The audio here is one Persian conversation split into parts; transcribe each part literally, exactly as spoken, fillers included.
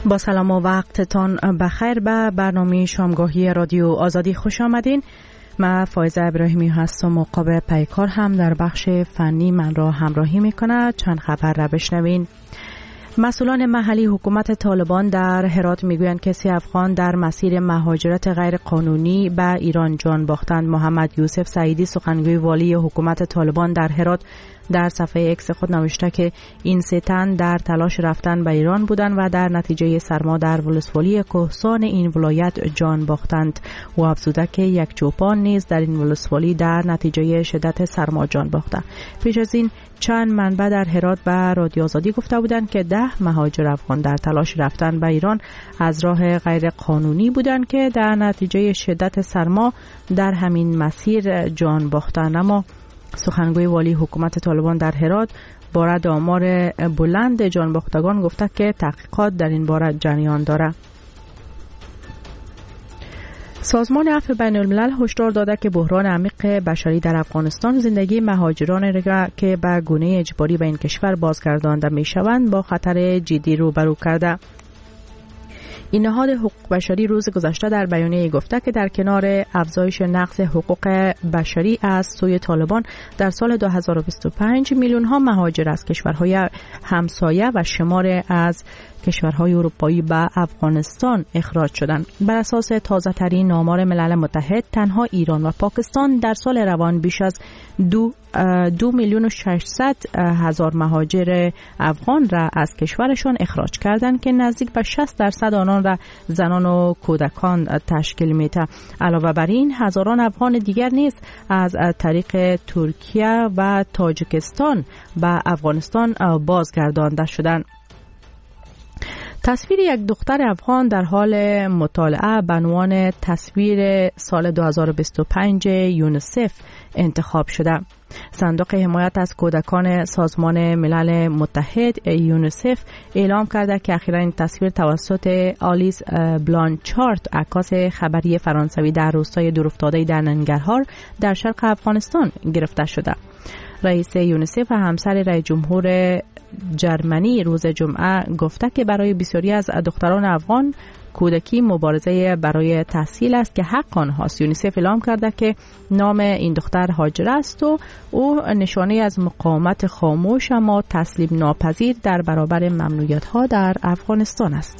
با سلام و وقتتان بخیر. به برنامه شامگاهی رادیو آزادی خوش آمدین. من فایزه ابراهیمی هستم. مقابل پیکار هم در بخش فنی من را همراهی میکنه. چند خبر را بشنوین. مسئولان محلی حکومت طالبان در هرات میگویند که سه افغان در مسیر مهاجرت غیر قانونی به ایران جان باختند. محمد یوسف سعیدی سخنگوی والی حکومت طالبان در هرات در صفحه اکس خود نوشته که این سه تن در تلاش رفتن به ایران بودند و در نتیجه سرما در ولسوالی کهسان این ولایت جان باختند. و افزوده که یک چوپان نیز در این ولسوالی در نتیجه شدت سرما جان باخته. پیش از این چند منبع در هرات به رادیو آزادی گفته بودند که ده مهاجر افغان در تلاش رفتن به ایران از راه غیر قانونی بودند که در نتیجه شدت سرما در همین مسیر جان باختند. اما سخنگوی والی حکومت طالبان در هرات باره آمار بلند جانباختگان گفته که تحقیقات در این باره جریان دارد. سازمان عفو بین الملل هشدار داده که بحران عمیق بشری در افغانستان زندگی مهاجران را که به گونه اجباری به این کشور بازگردانده می شوند با خطر جدی روبرو کرده. این نهاد حقوق بشری روز گذشته در بیانیه گفته که در کنار افزایش نقض حقوق بشری از سوی طالبان در سال دو هزار و بیست و پنج میلیون ها مهاجر از کشورهای همسایه و شمار از کشورهای اروپایی به افغانستان اخراج شدند. بر اساس تازه ترین آمار ملل متحد تنها ایران و پاکستان در سال روان بیش از دو, دو میلیون و ششصد هزار مهاجر افغان را از کشورشان اخراج کردند که نزدیک به شصت درصد آنان را زنان و کودکان تشکیل می‌دهند. علاوه بر این هزاران افغان دیگر نیز از طریق ترکیه و تاجیکستان به افغانستان بازگردانده شدند. تصویر یک دختر افغان در حال مطالعه به عنوان تصویر سال دو هزار و بیست و پنج یونیسف انتخاب شده. صندوق حمایت از کودکان سازمان ملل متحد یونیسف اعلام کرده که اخیراً این تصویر توسط آلیس بلانچارت عکاس خبری فرانسوی در روستای دورافتاده در ننگرهار در شرق افغانستان گرفته شده. رئیس یونیسف و همسر رئیس جمهور جرمنی روز جمعه گفته که برای بسیاری از دختران افغان کودکی مبارزه برای تحصیل است که حق آنهاست. یونیسف اعلام کرده که نام این دختر هاجر است و او نشانه از مقاومت خاموش اما تسلیم ناپذیر در برابر ممنوعیت‌ها در افغانستان است.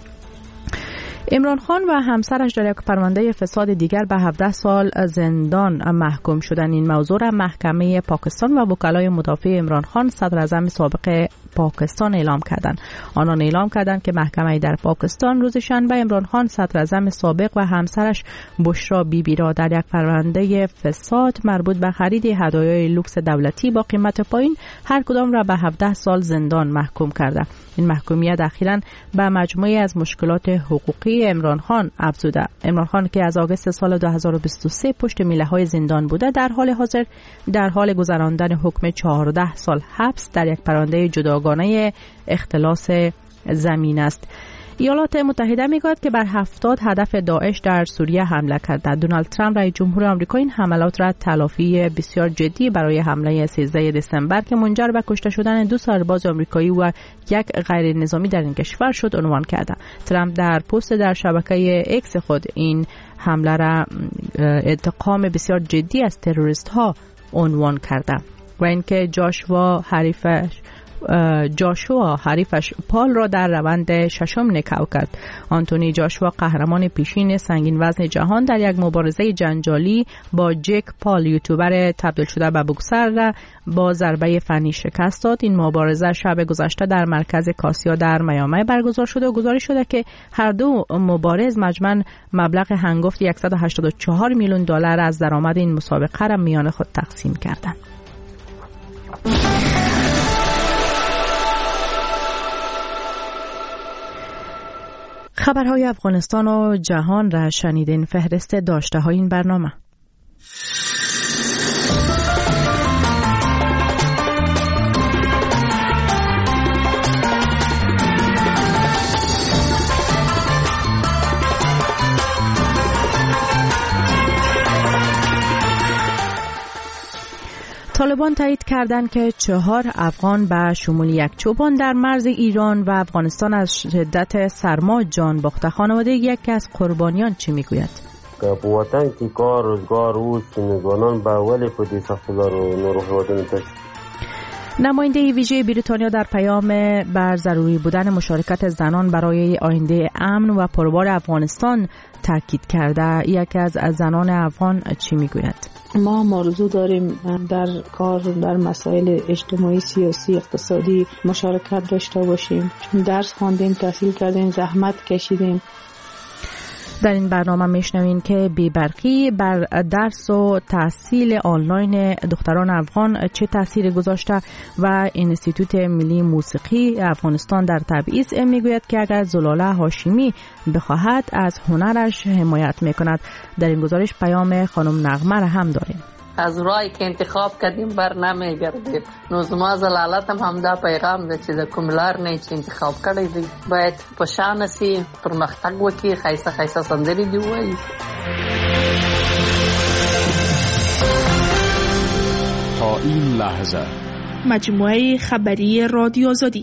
عمران خان و همسرش در یک پرونده فساد دیگر به هفده سال زندان محکوم شدند. این موضوع را محکمه پاکستان و وکلای مدافع عمران خان صدر اعظم سابق پاکستان اعلام کردند. آنان اعلام کردند که محکمه در پاکستان روز شنبه عمران خان صدر اعظم سابق و همسرش بشرا بیبی را در یک پرونده فساد مربوط به خرید هدایای لوکس دولتی با قیمت پایین هر کدام را به هفده سال زندان محکوم کرده. این محکومیت اخیراً به مجموعه از مشکلات حقوقی عمران خان افزوده. عمران خان که از آگوست سال دو هزار و بیست و سه پشت میله های زندان بوده در حال حاضر در حال گذراندن حکم چهارده سال حبس در یک پرونده جداگانه اختلاس زمین است. ایالات متحده میگوید که بر هفتاد هدف داعش در سوریه حمله کرده. دونالد ترامپ رئیس جمهور آمریکا این حملات را تلافی بسیار جدی برای حمله سیزده دسامبر که منجر به کشته شدن دو سرباز آمریکایی و یک غیر نظامی در این کشور شد عنوان کرده. ترامپ در پست در شبکه اکس خود این حمله را انتقام بسیار جدی از تروریست ها عنوان کرده و اینکه جاشوا حریفش جاشوا حریفش پال را در روند ششم نکاو کرد. آنتونی جاشوا قهرمان پیشین سنگین وزن جهان در یک مبارزه جنجالی با جک پال یوتیوبر تبدیل شده به بوکسر را با ضربه فنی شکست داد. این مبارزه شب گذشته در مرکز کاسیا در میامی برگزار شده و گزارش شده که هر دو مبارز مجموعاً مبلغ هنگفت صد و هشتاد و چهار میلیون دلار از درآمد این مسابقه را میان خود تقسیم کردند. خبرهای افغانستان و جهان را شنیدین. فهرست داشته های این برنامه. طالبان تایید کردند که چهار افغان به شمول یک چوپان در مرز ایران و افغانستان از شدت سرما جان باخته. خانواده یکی از قربانیان چی میگوید؟ که په وطن کې کار روزگار اوس نوجوانان به ولې په دې سختی‌لارو نورو هیوادونو ته نماینده ویژه بریتانیا در پیام بر ضروری بودن مشارکت زنان برای آینده امن و پربار افغانستان تاکید کرده. یکی از زنان افغان چی میگوید؟ ما آرزو داریم در کار در مسائل اجتماعی، سیاسی، اقتصادی مشارکت داشته باشیم، چون درس خواندیم، تحصیل کردیم، زحمت کشیدیم. در این برنامه میشنوین که بی‌برقی بر درس و تحصیل آنلاین دختران افغان چه تأثیری گذاشته و انستیتوت ملی موسیقی افغانستان در تبعیض میگوید که اگر زلاله هاشمی بخواهد از هنرش حمایت میکند. در این گزارش پیام خانم نغمه را هم داریم. از راهی که انتخاب کردیم بر نمیگردیم. نو زما زلالت هم همدا پیغام ده چې د کوم لار نه چې انتخاب کړی دی باید په شان سي، پرمختګ وکړي، خیسه خیسه سندري دی وایي. تا این لحظه مجموعه خبری رادیو آزادی.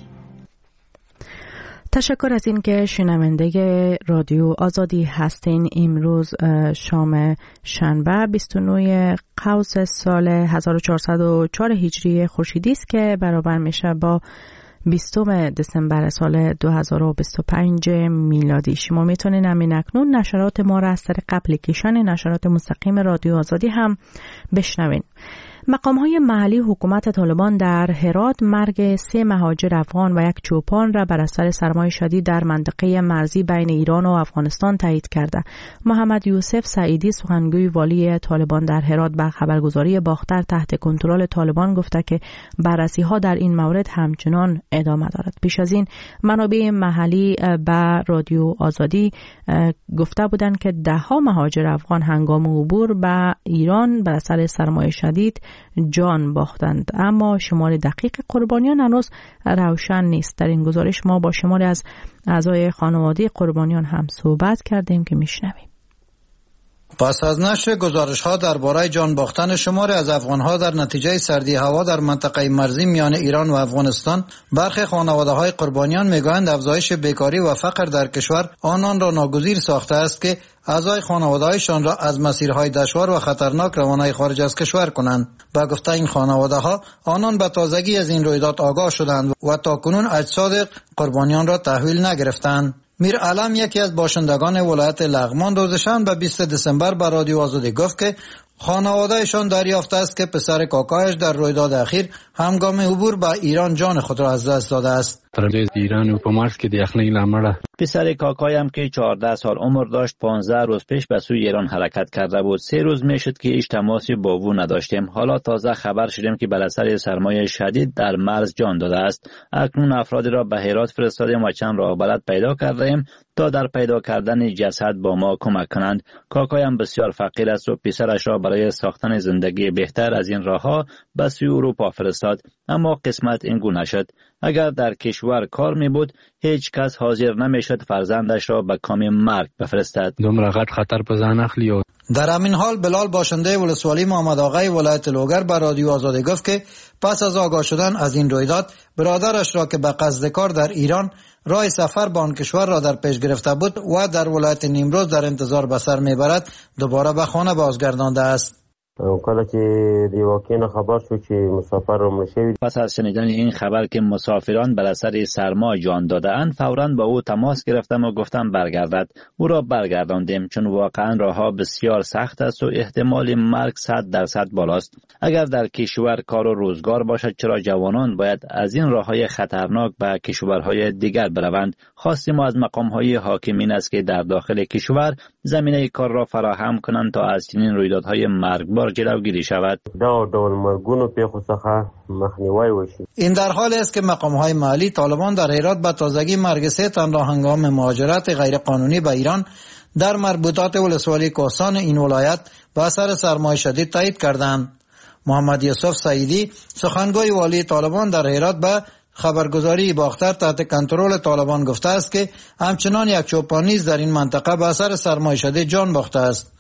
تشکر از این که شنونده رادیو آزادی هستین. امروز شام شنبه بیست و نه قوس سال هزار و چهارصد و چهار هجری خورشیدی است که برابر میشه با بیستم دسامبر سال دو هزار و بیست و پنج میلادی. شما میتونین همین اکنون نشرات ما را از طریق اپلیکیشن نشرات مستقیم رادیو آزادی هم بشنوین. مقام‌های محلی حکومت طالبان در هرات مرگ سه مهاجر افغان و یک چوپان را بر اثر سرمای شدید در منطقه مرزی بین ایران و افغانستان تایید کرده. محمد یوسف سعیدی سخنگوی والی طالبان در هرات به خبرگزاری باختر تحت کنترل طالبان گفته که بررسی‌ها در این مورد همچنان ادامه دارد. پیش از این منابع محلی به رادیو آزادی گفته بودند که ده‌ها مهاجر افغان هنگام عبور به ایران بر اثر سرمای شدید جان باختند، اما شمار دقیق قربانیان هنوز روشن نیست. در این گزارش ما با شماری از اعضای خانواده قربانیان هم صحبت کردیم که میشنویم. پس از نشر گزارش‌ها درباره جان باختن شماری از افغان‌ها در نتیجه سردی هوا در منطقه مرزی میان ایران و افغانستان، برخی خانواده‌های قربانیان می‌گویند افزایش بیکاری و فقر در کشور آنان را ناگزیر ساخته است که اعضای خانواده‌هایشان را از مسیرهای دشوار و خطرناک روانه خارج از کشور کنند. با گفته این خانواده‌ها، آنان به تازگی از این رویداد آگاه شدند و تاکنون اجساد قربانیان را تحویل نگرفتند. میر علم یکی از باشندگان ولایت لغمان روزشان به بیست دسامبر به رادیو آزادی گفت که خانوادهشان دریافته است که پسر کاکایش در رویداد اخیر هنگام عبور به ایران جان خود را از دست داده است. ایران و پمارس که دیخنی لامره پسر کاکایم که چهارده سال عمر داشت پانزده روز پیش به سوی ایران حرکت کرده بود. سه روز میشد که هیچ تماسی با او نداشتیم. حالا تازه خبر شدیم که بر اثر سرمایه شدید در مرز جان داده است. اکنون افرادی را به هرات فرستادیم و چند راه بلد پیدا کردیم تا در پیدا کردن جسد با ما کمک کنند. کاکایم بسیار فقیر است و پسرش را برای ساختن زندگی بهتر از این راهها به سوی اروپا فرستاد، اما قسمت این گونه شد. اگر در کشور کار می بود هیچ کس حاضر نمیشد فرزندش را به کام مرگ بفرستد. دومره غټ خطر په ځان اخلي. در همین حال بلال باشنده ولسوالی محمد آقای ولایت لوگر به رادیو آزادی گفت که پس از آگاه شدن از این رویداد برادرش را که به قصد کار در ایران راه سفر به آن کشور را در پیش گرفته بود و در ولایت نیمروز در انتظار به سر میبرد دوباره به خانه بازگردانده است. کله چې د واقعیت خبر شو چې مسافر رو مشوید، پس از شنیدن این خبر که مسافران بر اثر سرما جان داده‌اند فوراً با او تماس گرفتم و گفتم برگردد. او را برگرداندیم چون واقعاً راهها بسیار سخت است و احتمال مرگ صد درصد بالاست. اگر در کشور کار و روزگار باشد چرا جوانان باید از این راههای خطرناک به کشورهای دیگر بروند؟ خواست ما از مقام‌های حاکمین است که در داخل کشور زمینه کار را فراهم کنند تا از چنین رویدادهای مرگبار جلوگیری شود. این در حالی است که مقام‌های محلی طالبان در هرات به تازگی مرگ سه تن را هنگام مهاجرت غیرقانونی به ایران در مربوطات ولسوالی کوهستان این ولایت به اثر سرمای شدید تایید کردند. محمد یوسف سعیدی سخنگوی والی طالبان در هرات به خبرگزاری باختر تحت کنترل طالبان گفته است که همچنان یک چوپان نیز در این منطقه به اثر سرمای شدید جان باخته است.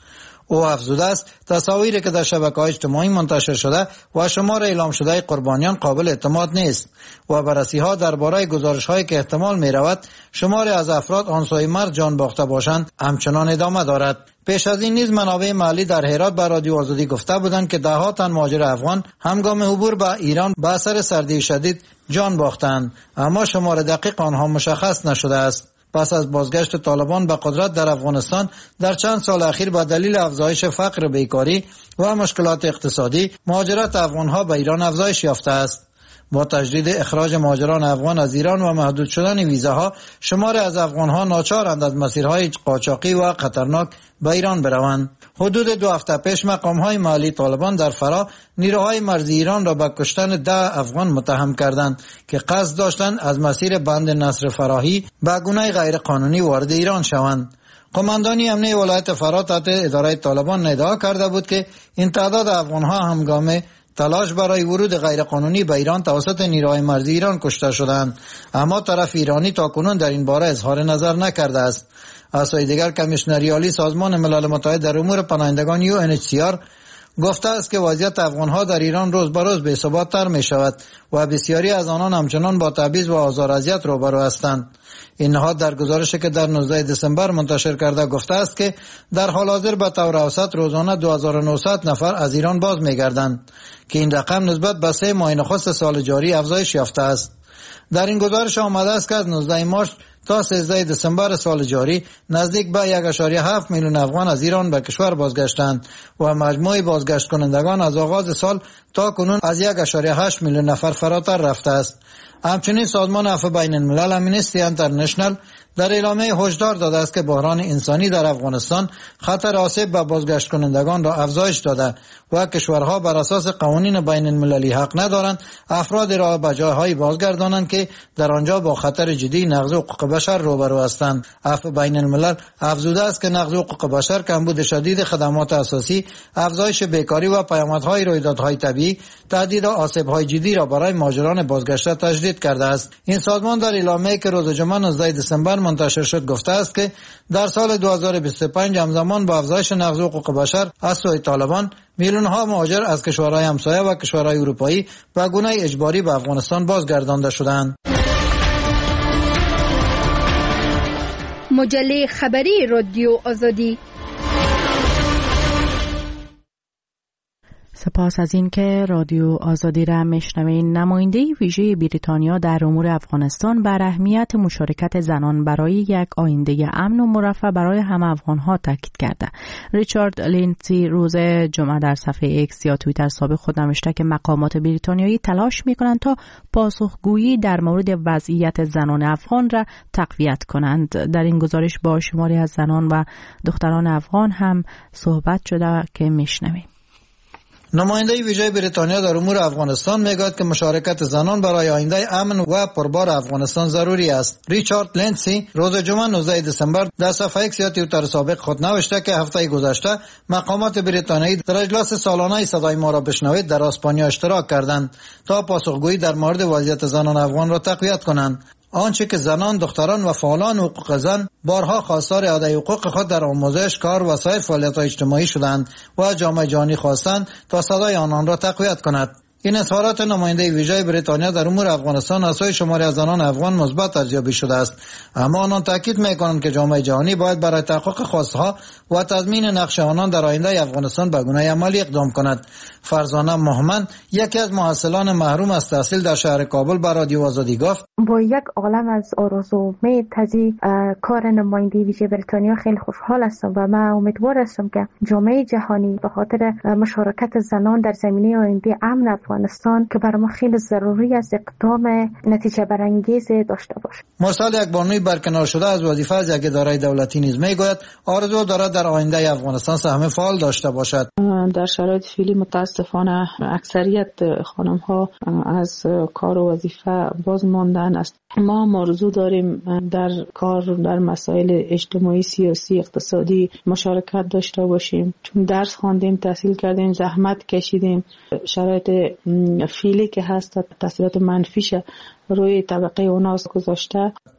او افزوده است تصاویری که در شبکه‌های اجتماعی منتشر شده و شمار اعلام شده قربانیان قابل اعتماد نیست و بررسی‌ها درباره گزارش‌هایی که احتمال می‌رود شماری از افراد آن سوی مرز جان باخته باشند همچنان ادامه دارد. پیش از این نیز منابع محلی در هرات به رادیو آزادی گفته بودند که ده‌ها تن مهاجر افغان هنگام عبور به ایران به اثر سردی شدید جان باختند، اما شمار دقیق آنها مشخص نشده است. پس از بازگشت طالبان به قدرت در افغانستان در چند سال اخیر به دلیل افزایش فقر، بیکاری و مشکلات اقتصادی مهاجرت افغانها به ایران افزایش یافته است. با تجدید اخراج مهاجران افغان از ایران و محدود شدن ویزاها، شماری از افغانها ناچارند از مسیرهای قاچاقی و خطرناک به ایران بروند. حدود دو هفته پیش مقامهای محلی طالبان در فرا نیروهای مرزی ایران را به کشتن ده افغان متهم کردند که قصد داشتند از مسیر بند نصر فراهی به گونه غیر قانونی وارد ایران شوند. قماندانی امنیه ولایت فرا تحت اداره طالبان ادعا کرده بود که این تعداد افغانها هنگام تلاش برای ورود غیرقانونی به ایران توسط نیروهای مرزی ایران کشته شدند، اما طرف ایرانی تاکنون در این باره اظهار نظر نکرده است. از سوی دیگر کمیشنری عالی سازمان ملل متحد در امور پناهندگان یو ان اچ سی آر گفته است که وضعیت افغانها در ایران روز به روز بی‌ثبات‌تر می شود و بسیاری از آنان همچنان با تبعیض و آزار و اذیت روبرو هستند. این نهاد در گزارشی که در نوزده دسامبر منتشر کرده گفته است که در حال حاضر به طور اوسط روزانه دو هزار و نهصد نفر از ایران باز می‌گردند که این رقم نسبت به سه ماه نخست سال جاری افزایش یافته است. در این گزارش آمده است که از نوزده مارس تا سیزده دسامبر سال جاری نزدیک به یک و هفت میلیون افغان از ایران به کشور بازگشتند و مجموع بازگشت کنندگان از آغاز سال تا کنون از یک و هشت میلیون نفر فراتر رفته است. همچنین سازمان عفو بین الملل امنیستی انترنشنال در اعلامیه هشدار داده است که بحران انسانی در افغانستان خطر آسیب به بازگشت کنندگان را افزایش داده و کشورها بر اساس قوانین بین المللی حق ندارند افراد را به جایهای بازگردانند که در آنجا با خطر جدی نقض حقوق بشر روبرو هستند. عفو بین الملل افزوده است که نقض حقوق بشر، کمبود شدید خدمات اساسی، افزایش بیکاری و پیامدهای رویدادهای طبیعی تهدید و آسیب‌های جدی را برای مهاجران بازگشته تشدید کرده است. این سازمان در اعلامیه‌ای که روز جمعه نوزده دسامبر منتشر شد گفته است که در سال دو هزار و بیست و پنج همزمان با افزایش نقض حقوق بشر از سوی طالبان میلیون ها مهاجر از کشورهای همسایه و کشورهای اروپایی به گونه اجباری به افغانستان بازگردانده شدند. مجله خبری رادیو آزادی. سپاس از این که رادیو آزادی را میشنوین. نماینده ویژه بریتانیا در امور افغانستان بر اهمیت مشارکت زنان برای یک آینده امن و مرفه برای همه افغانها تاکید کرده. ریچارد لینسی روز جمعه در صفحه ایکس یا توییتر سابق خود نوشته که مقامات بریتانیایی تلاش میکنند تا پاسخگویی در مورد وضعیت زنان افغان را تقویت کنند. در این گزارش با شماری از زنان و دختران افغان هم صحبت شده که میشنویم. نماینده ویژه بریتانیا در امور افغانستان میگوید که مشارکت زنان برای آینده امن و پربار افغانستان ضروری است. ریچارد لینسی روز جمعه نوزده دسامبر در صفحه ایکس یا توییتر سابق خود نوشته که هفته گذشته مقامات بریتانیایی در اجلاس سالانه صدای ما را بشنوید در اسپانیا اشتراک کردند تا پاسخگویی در مورد وضعیت زنان افغان را تقویت کنند. آنچه که زنان، دختران و فعالان حقوق زن بارها خواستار ادای حقوق خود در آموزش، کار و سایر فعالیت‌های اجتماعی شدند و جامعه جهانی خواستند تا صدای آنان را تقویت کند. این اظهارات نماینده ویژه بریتانیا در امور افغانستان از سوی شماری از زنان افغان مثبت ارزیابی شده است، اما آنان تاکید می‌کنند که جامعه جهانی باید برای تحقق خواستها و تضمین نقش آنان در آینده افغانستان به گونه عملی اقدام کند. فرزانه محمد، یکی از محصلان محروم از تحصیل در شهر کابل، به رادیو آزادی گفت: با یک عالم از آرزو و امید تزی کار نماینده ویژه بریتانیا خیلی خوشحال هستم و من امیدوار هستم که جامعه جهانی به خاطر مشارکت زنان در زمینه آینده امن افغانستان که برای ما خیلی ضروری است اقدام نتیجه برانگیز داشته باشه. مرسل یک بانوی برکنار شده از وظیفه از یک اداره دولتی نیز میگوید آرزو دارد در آینده افغانستان سهم فعال داشته باشد. در شرایط فعلی متاسفانه اکثریت خانم ها از کار و وظیفه باز ماندن است. ما آرزو داریم در کار در مسائل اجتماعی، سیاسی، اقتصادی مشارکت داشته باشیم، چون درس خواندیم، تحصیل کردیم، زحمت کشیدیم. شرایط فعلی که هست تاثیرات منفیش روی طبقه اوناس گذاشته.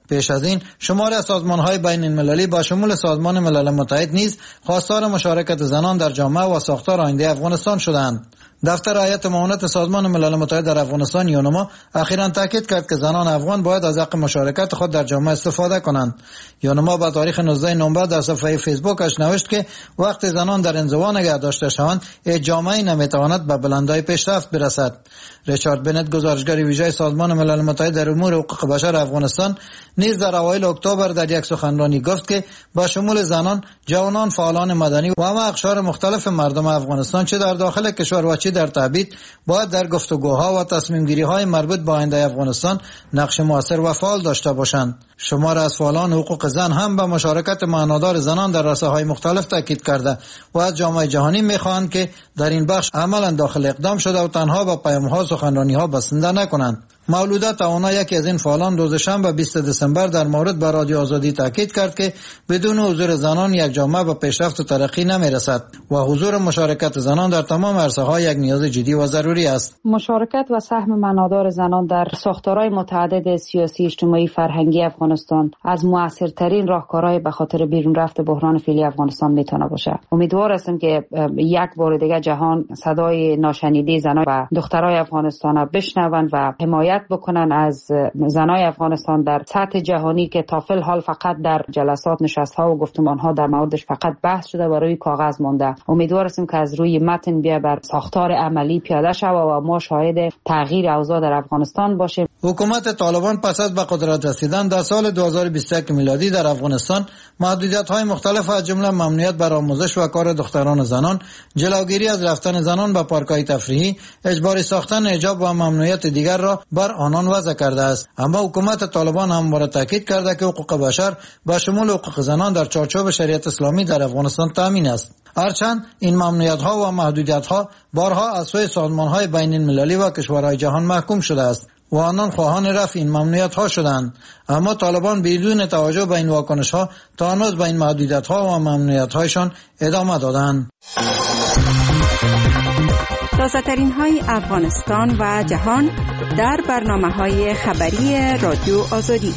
پیش از این شماری از سازمان‌های بین المللی با شمول سازمان ملل متحد نیز خواستار مشارکت زنان در جامعه و ساختار آینده افغانستان شدند. دفتر هیئت معاونت سازمان ملل متحد در افغانستان یونما اخیراً تاکید کرد که زنان افغان باید از حق مشارکت خود در جامعه استفاده کنند. یونما با تاریخ نوزده نوامبر در صفحه فیسبوکش نوشت که وقتی زنان در انزوا نگه داشته شوند، هیچ جامعه‌ای نمیتواند به بلندای پیشرفت برسد. ریچارد بنت، گزارشگر ویژه سازمان ملل متحد در امور حقوق بشر افغانستان، نیز در اوایل اکتبر در یک سخنرانی گفت که با شمول زنان، جوانان، فعالان مدنی و همه اقشار مختلف مردم افغانستان چه در داخل کشور و چه در تبعید باید در گفتگوها و تصمیم گیری های مربوط به آینده افغانستان نقش مؤثر و فعال داشته باشند. شمار از فعالان حقوق زن هم به مشارکت معنادار زنان در رسانه‌های مختلف تاکید کرده و از جامعه جهانی می‌خواهند که در این بخش عملاً داخل اقدام شده و تنها به پیام‌ها و سخنرانی‌ها بسنده نکنند. مولوده توانا، یکی از این فعالان، روز شنبه بیست دسامبر در مورد به رادیو آزادی تاکید کرد که بدون حضور زنان یک جامعه به پیشرفت و ترقی نمی‌رسد و حضور مشارکت زنان در تمام عرصه‌ها یک نیاز جدی و ضروری است. مشارکت و سهم معنادار زنان در ساختارهای متعدد سیاسی، اجتماعی، فرهنگی افغانستان از موثرترین راهکارهای به خاطر بیرون رفت بحران فعلی افغانستان میتونه باشه. امیدوار هستم که یک بار دیگه جهان صدای ناشنیده زنان و دخترای افغانستان را بشنوند و حمایت بکنن از زنای افغانستان در سطح جهانی که تا فل حال فقط در جلسات، نشست‌ها و گفتمان‌ها در موردش فقط بحث شده و روی کاغذ مانده. امیدوار هستیم که از روی متن بیا بر ساختار عملی پیاده شود و ما شاهد تغییر اوضاع در افغانستان باشیم. حکومت طالبان پس از به قدرت رسیدن در سال دو هزار و بیست و یک میلادی در افغانستان محدودیت‌های مختلف از جمله ممنوعیت بر آموزش و کار دختران و زنان، جلوگیری از رفتن زنان به پارک‌های تفریحی، اجباری ساختن حجاب و ممنوعیت دیگر را بر آنان وضع کرده است. اما حکومت طالبان همواره تاکید کرده که حقوق بشر با شمول حقوق زنان در چارچوب شریعت اسلامی در افغانستان تامین است. هرچند این ممنوعیت‌ها و محدودیت‌ها بارها از سوی سازمان‌های بین المللی و کشورهای جهان محکوم شده است و آنان خواهان رفع این ممنوعیت‌ها شدند، اما طالبان بدون توجه به این واکنش‌ها تا هنوز به این محدودیت‌ها و ممنوعیت‌هایشان ادامه دادند. تازه‌ترین های افغانستان و جهان در برنامه‌های خبری رادیو آزادی.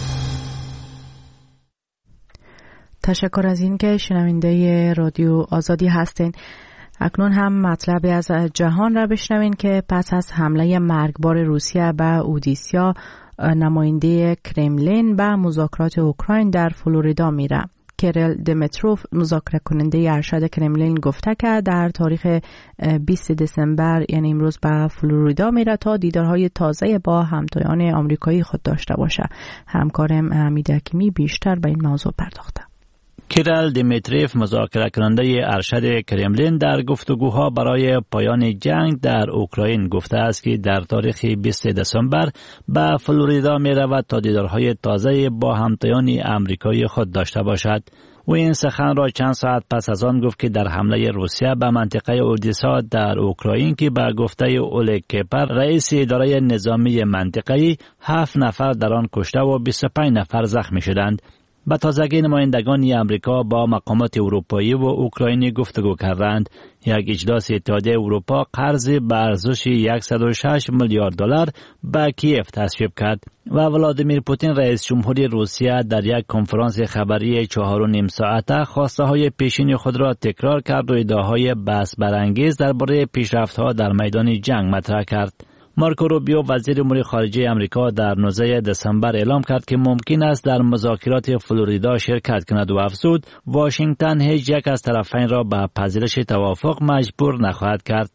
تشکر از این که شنونده رادیو آزادی هستین. اکنون هم مطلبی از جهان را بشنوین که پس از حمله مرگبار روسیه به اودیسا، نماینده کرملین به مذاکرات اوکراین در فلوریدا میره. کریل دمیتروف، مذاکره کننده ارشد کرملین، گفته که در تاریخ بیست دسامبر یعنی امروز به فلوریدا میره تا دیدارهای تازه با همتایان آمریکایی خود داشته باشه. همکارم حمید حکیمی بیشتر به این موضوع پرداخته. کریل دمیتروف، مذاکره کننده ارشد کرملین، در گفتگوها برای پایان جنگ در اوکراین گفته است که در تاریخ بیست دسامبر به فلوریدا می رود تا دیدارهای تازه با همتایان آمریکایی خود داشته باشد. و این سخن را چند ساعت پس از آن گفت که در حمله روسیه به منطقه اودیسا در اوکراین که به گفته اولگ کپر، رئیس اداره نظامی منطقه‌ای، هفت نفر در آن کشته و بیست و پنج نفر زخمی شدند. به تازگی نمایندگان امریکا با مقامات اروپایی و اوکراینی گفتگو کردند. یک اجلاس اتحادیه اروپا قرض به ارزش صد و شش میلیارد دلار به کیف تصویب کرد و ولادیمیر پوتین، رئیس جمهوری روسیه، در یک کنفرانس خبری چهار و نیم ساعته خواسته های پیشین خود را تکرار کرد و ادعاهای بحث برانگیز درباره پیشرفت‌ها در میدان جنگ مطرح کرد. مارکو روبیو، وزیر امور خارجه آمریکا، در نوزده دسامبر اعلام کرد که ممکن است در مذاکرات فلوریدا شرکت کند و افزود واشنگتن هیچ یک از طرفین را به پذیرش توافق مجبور نخواهد کرد.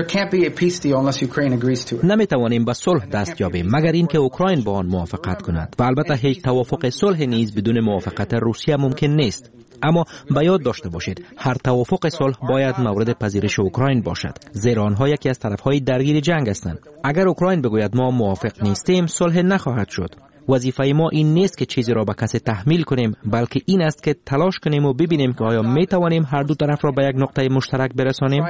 نمی توانیم به صلح دست یابیم مگر اینکه اوکراین با آن موافقت کند و البته هیچ توافق صلح نیز بدون موافقت روسیه ممکن نیست. اما به یاد داشته باشید هر توافق صلح باید مورد پذیرش اوکراین باشد، زیرا آنها یکی از طرفهای درگیر جنگ هستند. اگر اوکراین بگوید ما موافق نیستیم، صلح نخواهد شد. وظیفه ما این نیست که چیزی را به کسی تحمیل کنیم، بلکه این است که تلاش کنیم و ببینیم که آیا می توانیم هر دو طرف را به یک نقطه مشترک برسانیم.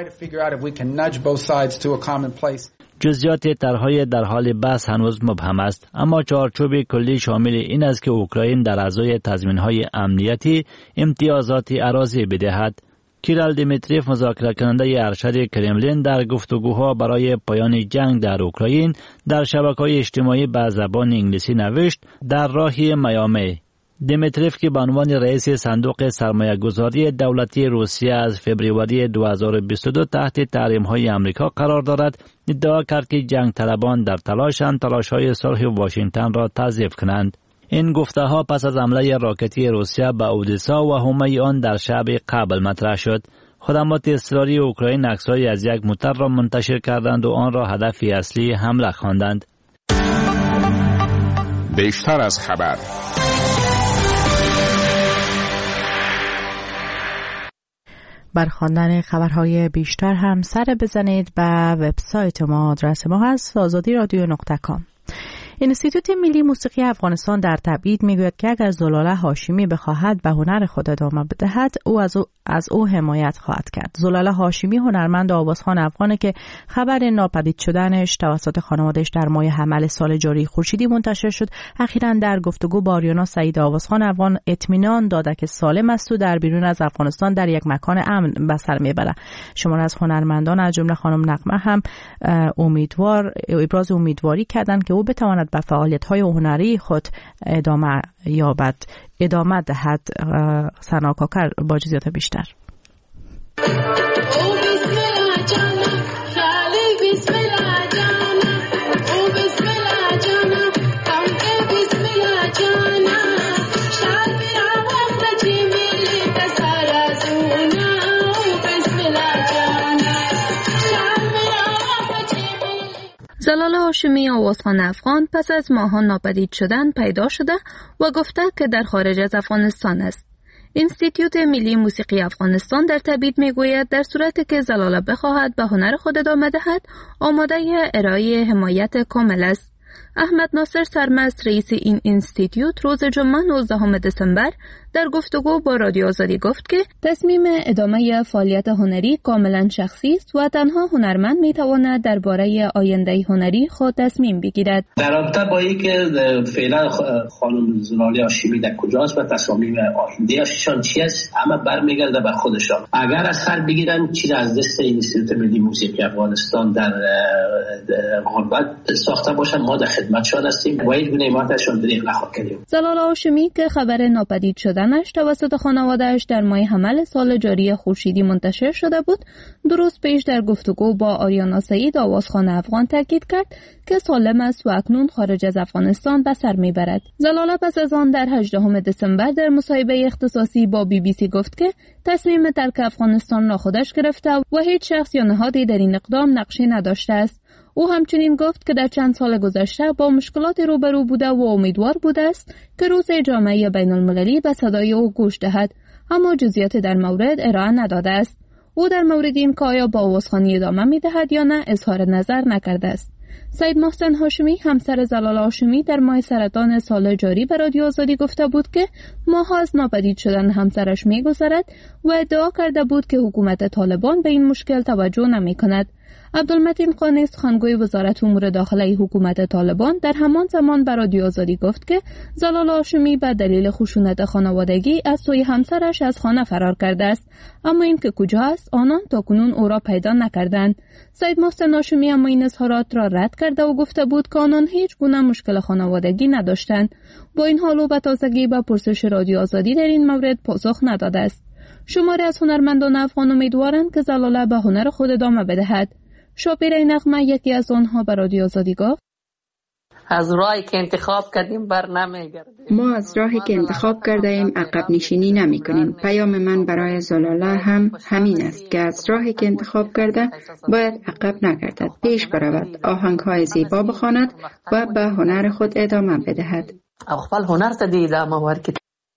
جزئیات طرح‌های در حال بحث هنوز مبهم است، اما چارچوب کلی شامل این است که اوکراین در ازای تضمین‌های امنیتی امتیازات اراضی بدهد. کیرل دیمیتریف، مذاکره کننده ارشد کرملین، در گفتگوها برای پایان جنگ در اوکراین در شبکه‌های اجتماعی به زبان انگلیسی نوشت در راه میامی. دیمیتریف که به عنوان رئیس صندوق سرمایه‌گذاری دولتی روسیه از فوریه دو هزار و بیست و دو تحت تحریم‌های آمریکا قرار دارد، ادعا کرد که جنگ طلبان در تلاشند تلاش‌های صلح واشنگتن را تضعیف کنند. این گفته ها پس از حمله راکتی روسیه به اودسا و حمله آن در شب قبل مطرح شد. خدمات اضطراری اوکراین عکس‌های از یک موتر را منتشر کردند و آن را هدف اصلی حمله خواندند. بیشتر از خبر. بر خواندن خبرهای بیشتر هم سر بزنید به وبسایت ما. آدرس ما هست آزادی رادیو نقطه کام. انستیتوت ملی موسیقی افغانستان در تبعید میگوید که اگر زلاله هاشمی بخواهد به هنر خود ادامه بدهد او از او از او حمایت خواهد کرد. زلاله هاشمی هنرمند آوازخوان افغانی که خبر ناپدید شدنش توسط خانواده‌اش در ماه حمل سال جاری خورشیدی منتشر شد، اخیراً در گفتگو با آریانا سعید آوازخوان افغان اطمینان داده که سالم است و در بیرون از افغانستان در یک مکان امن به سر میبرد. شمار از هنرمندان از جمله خانم نغمه هم امیدوار ابراز امیدواری کردند که او بتواند به فعالیت‌های هنری خود ادامه یابد ادامه دهد. سنا کاکر با جزئیات بیشتر. زلاله هاشمی آوازخوان افغان پس از ماهان ناپدید شدن پیدا شده و گفته که در خارج از افغانستان است. انستیتوت ملی موسیقی افغانستان در تبعید میگوید در صورتی که زلاله بخواهد به هنر خود ادامه دهد، آماده ارائه حمایت کامل است. احمد ناصر سرمست رئیس این انستیتوت روز جمعه نوزدهم دسامبر در گفتگو با رادیو آزادی گفت که تصمیم ادامه فعالیت هنری کاملا شخصی است و تنها هنرمند میتواند درباره آینده هنری خود تصمیم بگیرد. در رابطه با اینکه فعلا خانم زلاله هاشمی در کجاست و تصمیم آینده‌شان چی است، همه برمیگرده به خودشان. اگر از سر بگیرن چیز از دست انستیتوت ملی موسیقی افغانستان در غربت ساخته باشن، ما در خدمتشان هستیم و هیچ گونه حمایتشان دریغ نخواهیم کرد. زلاله هاشمی که خبر ناپدید شدنش توسط خانواده‌اش در ماه حمل سال جاری خورشیدی منتشر شده بود، درست پیش در گفتگو با آریانا سعید آوازخوان افغان تاکید کرد که سالم است و اکنون خارج از افغانستان به سر میبرد. زلاله پس از آن در هجدهم دسامبر در مصاحبه اختصاصی با بی بی سی گفت که تصمیم ترک افغانستان را خودش گرفته و هیچ شخص یا نهادی در این اقدام نقشی نداشته است. او همچنین گفت که در چند سال گذشته با مشکلات روبرو بوده و امیدوار بوده است که روز جامعه بین المللی به صدای او گوش دهد، اما جزئیات در مورد ارائه نداده است. او در مورد این که آیا با آوازخوانی ادامه می‌دهد یا نه اظهار نظر نکرده است. سید محسن هاشمی همسر زلاله هاشمی در ماه سرطان سال جاری به رادیو آزادی گفته بود که ماها از ناپدید شدن همسرش می‌گذرد و ادعا کرده بود که حکومت طالبان به این مشکل توجه نمی‌کند. عبدالمتین قانی سخنگوی وزارت امور داخلی حکومت طالبان در همان زمان به رادیو آزادی گفت که زلاله هاشمی به دلیل خشونت خانوادگی از سوی همسرش از خانه فرار کرده است، اما این که کجا است آنان تاکنون او را پیدا نکردند. سید محسن هاشمی اما این اظهارات را رد کرده و گفته بود که آنان هیچ گونه مشکل خانوادگی نداشتند. با این حال او به تازگی به پرسش رادیو آزادی در این مورد پاسخ نداده است. شماری از هنرمندان افغان امیدوارند که زلاله به هنر خود ادامه بدهد. شاپیره نغمه یکی از آنها به رادیو آزادی گفت از راهی که انتخاب کردیم بر نمیگردیم. ما از راهی که انتخاب کرده ایم عقب نشینی نمی کنیم. پیام من برای زلاله هم همین است که از راهی که انتخاب کرده باید عقب نگردد، پیش برود، آهنگ‌های زیبا بخواند و به هنر خود ادامه بدهد. خپل هنر ته ادامه ورکړي.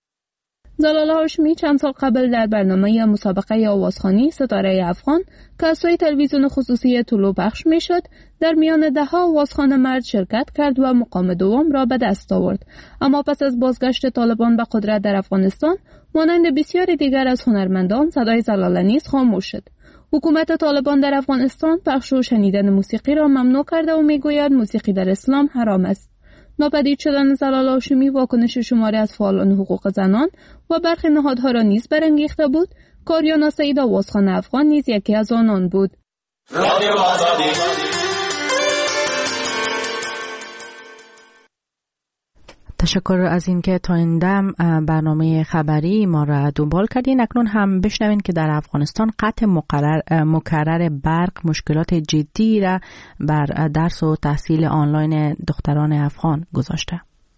زلاله هاشمی چند سال قبل در برنامه مسابقه آوازخوانی ستاره افغان که از سوی تلویزیون خصوصی طلوع پخش می شد در میان ده ها آوازخوان مرد شرکت کرد و مقام دوم را به دست آورد. اما پس از بازگشت طالبان به قدرت در افغانستان مانند بسیاری دیگر از هنرمندان صدای زلاله نیز خاموش شد. حکومت طالبان در افغانستان پخش و شنیدن موسیقی را ممنوع کرده و می گوید موسیقی در اسلام حرام است. ناپدید شدن زلاله هاشمی واکنش شماری از فعالان حقوق زنان و برخی نهادها را نیز برانگیخته بود آریانا سعید آوازخوان افغان نیز یکی از آنان بود. تشکر از اینکه تا این دم برنامه خبری ما را دنبال کردین. اکنون هم بشنوین که در افغانستان قطع مقرر مکرر برق مشکلات جدی را بر درس و تحصیل آنلاین دختران افغان گذاشته.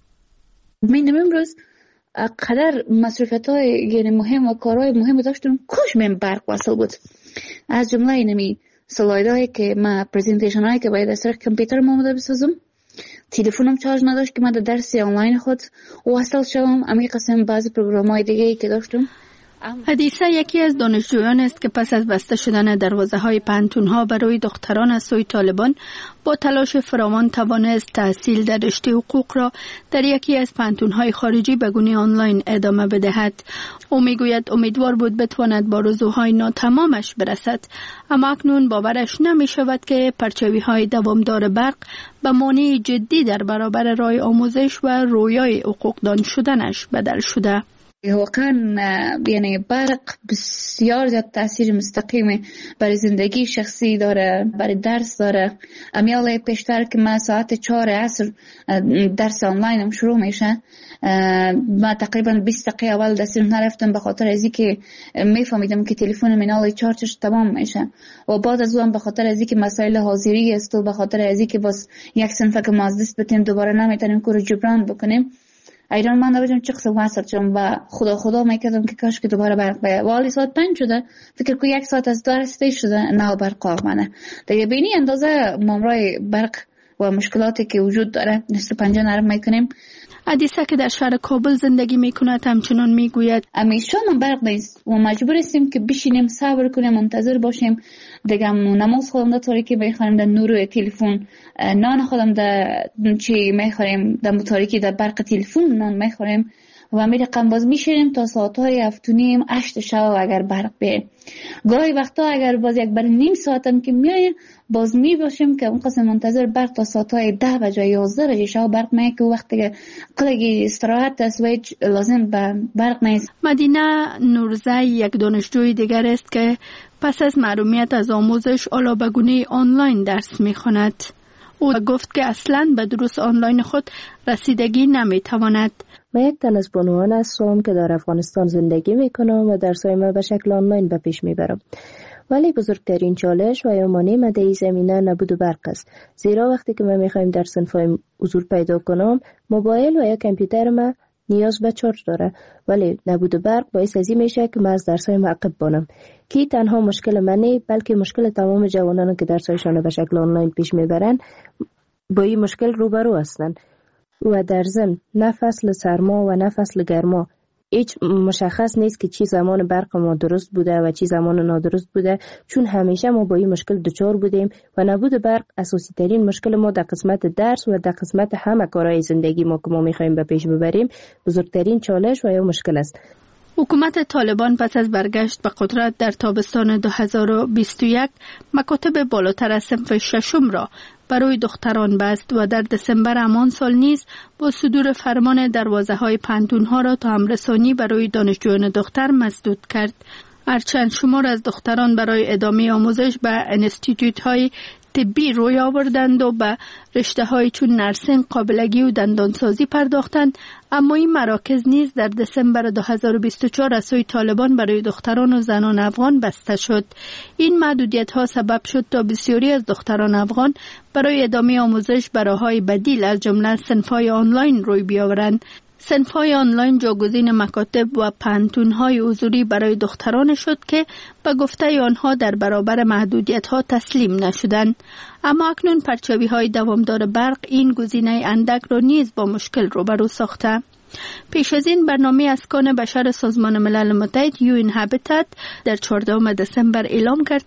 من امروز قدر مصرفیت‌های یعنی مهم و کارهای مهم داشتم کاش من برق وصل بود. از جمله اینمی سلایدهایی که ما پرزنتیشن هایی که باید از طریق کامپیوتر ما آماده بسازم، تلفنم چارج نداشت که من در درس آنلاین خود وصل شوم. امی قسم بعضی پروگرام‌های دیگه‌ای که داشتم. حدیثه یکی از دانشجویان است که پس از بسته شدن دروازه‌های پانتون‌ها برای دختران از سوی طالبان با تلاش فراوان توانست تحصیل در رشته حقوق را در یکی از پانتون‌های خارجی به گونه آنلاین ادامه بدهد. او میگوید امیدوار بود بتواند با رزوهای ناتمامش برسد، اما اکنون باورش نمی‌شود که پرچاوی‌های دوامدار برق به مانع جدی در برابر راه آموزش و رویای حقوقدان شدنش بدل شده. واقعا یعنی برق بسیار زیاد تاثیر مستقیم برای زندگی شخصی داره، برای درس داره. امیال پیشتر که ما ساعت چهار عصر درس آنلاینم شروع میشه، ما تقریبا بیست دقیقه اول دستم نرفتم به خاطر از اینکه میفهمیدم که تلفن منال چارجش تمام میشه و بعد از اون به خاطر از اینکه مسائل حاضری است و به خاطر از اینکه بس یک صنفه که ما از دست بتیم دوباره نمیتونیم کارو جبران بکنیم. ایران من نبودم چه قسم واسه چون با خدا خدا میکردم که کاش که دوباره برق بیاد. ولی ساعت پنج شده، فکر کنم یک ساعت از درس تای شده نه برق آمده. دیگه بینی اندازه مامرای برق و مشکلاتی که وجود داره نصف پنجه نرم میکنیم. حدیثه که در شهر کابل زندگی میکند همچنان میگوید همیشه من برق نیست و مجبور هستیم که بشینیم صبر کنیم منتظر باشیم. دیگه نماز خودم در تاریکی میخوریم در نور تلفن، نان خودم در چی میخوریم در تاریکی در برق تلفن نان میخوریم و می رقم باز میشینیم تا ساعتهای هفت و نیم هشت شب اگر برق بیه. گاهی وقتا اگر باز یک بر نیم ساعتم که میایه باز می باشیم که اون قسم منتظر برق تا ساعتهای ده بجه یازده بجه شب برق میه که وقتی که قلقی استراحت است و هیچ لازم به برق نیست. مدینه نورزی یک دانشجوی دیگر است که پس از محرومیت از آموزش حالا به گونه آنلاین درس میخواند. او گفت که اصلاً به دروس آنلاین خود رسیدگی نمیتواند. من یک تن از بانوان هستم که در افغانستان زندگی میکنم و درسای ما به شکل آنلاین به پیش میبرم. ولی بزرگترین چالش و یا مانع من در این زمینه نبود برق است. زیرا وقتی که ما میخوایم در صنفای حضور پیدا کنم، موبایل و یا کامپیوتر ما نیاز به چارج داره، ولی نبود برق باعث از این میشه که من از درسای معقب بانم. کی تنها مشکل منه بلکه مشکل تمام جوانان که درسایشان به شکل آنلاین پیش میبرن با این مشکل روبرو هستند. و در ضمن نه فصل سرما و نه فصل گرما هیچ مشخص نیست که چی زمان برق ما درست بوده و چی زمان نادرست بوده، چون همیشه ما با این مشکل دچار بودیم و نبود برق اساسی ترین مشکل ما در قسمت درس و در قسمت همه کارهای زندگی ما که ما میخوایم به پیش ببریم بزرگترین چالش و یا مشکل است. حکومت طالبان پس از برگشت به قدرت در تابستان دو هزار و بیست و یک مکاتب بالاتر از صنف ششم را برای دختران بست و در دسامبر همان سال نیز با صدور فرمان دروازه‌های پانتون‌ها را تا همرسانی برای دانشجویان دختر مسدود کرد. هرچند شمار از دختران برای ادامه آموزش به انستیتوت‌های طبی روی آوردند و به رشته‌های چون نرسینگ، قابلگی و دندانسازی پرداختند، اما این مراکز نیز در دسامبر دو هزار و بیست و چهار از سوی طالبان برای دختران و زنان افغان بسته شد. این محدودیت‌ها سبب شد تا بسیاری از دختران افغان برای ادامه آموزش به راه‌های بدیل از جمله صنف‌های آنلاین روی بیاورند. صنف‌های آنلاین جاگزین مکاتب و پانتون‌های حضوری برای دختران شد که به گفته آنها در برابر محدودیت‌ها تسلیم نشدند. اما اکنون پرچاوی‌های دوامدار برق این گزینه اندک را نیز با مشکل روبرو ساخته. پیش از این برنامه اسکان بشر سازمان ملل متحد یو این هابیتات در چهاردهم دسامبر اعلام کرد که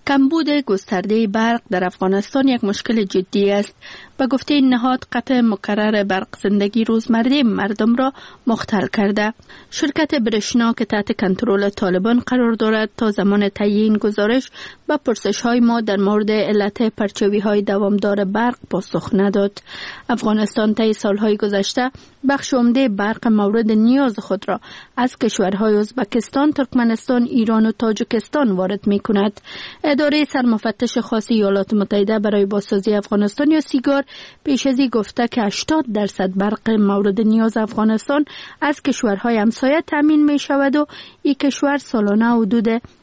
کمبود گسترده برق در افغانستان یک مشکل جدی است. به گفته این نهاد قطع مکرر برق زندگی روزمره مردم را مختل کرده. شرکت برشنا که تحت کنترل طالبان قرار دارد تا زمان تعیین گزارش و پرسش های ما در مورد علت پرچوی های دوامدار برق پاسخ نداد. افغانستان طی سالهای گذشته بخش عمده برق مورد نیاز خود را از کشورهای ازبکستان، ترکمنستان، ایران و تاجیکستان وارد می کند. اداره سرمفتش خاص ایالات متحده برای بازسازی افغانستان یا سیگار پیش ازی گفته که هشتاد درصد برق مورد نیاز افغانستان از کشورهای همسایه تامین می شود و این کشور سالانه حدود